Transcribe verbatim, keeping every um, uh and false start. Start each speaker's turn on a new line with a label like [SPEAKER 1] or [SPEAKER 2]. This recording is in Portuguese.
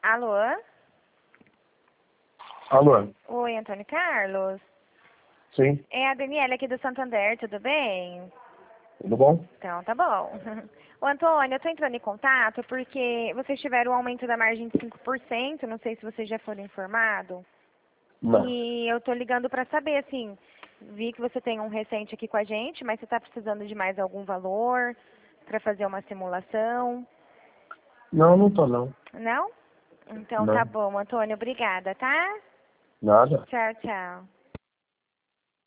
[SPEAKER 1] Alô?
[SPEAKER 2] Alô?
[SPEAKER 1] Oi, Antônio Carlos?
[SPEAKER 2] Sim,
[SPEAKER 1] É a Daniela aqui do Santander, tudo bem?
[SPEAKER 2] tudo bom?
[SPEAKER 1] Então, tá bom. Ô, Antônio, eu tô entrando em contato porque vocês tiveram um aumento da margem de cinco por cento, não sei se vocês já foram informados.
[SPEAKER 2] Não.
[SPEAKER 1] E eu tô ligando pra saber, assim, vi que você tem um recente aqui com a gente, mas você tá precisando de mais algum valor pra fazer uma simulação?
[SPEAKER 2] Não, não tô não.
[SPEAKER 1] Não? Então tá
[SPEAKER 2] Não.
[SPEAKER 1] bom, Antônio, obrigada, tá?
[SPEAKER 2] Nada.
[SPEAKER 1] Tchau, tchau.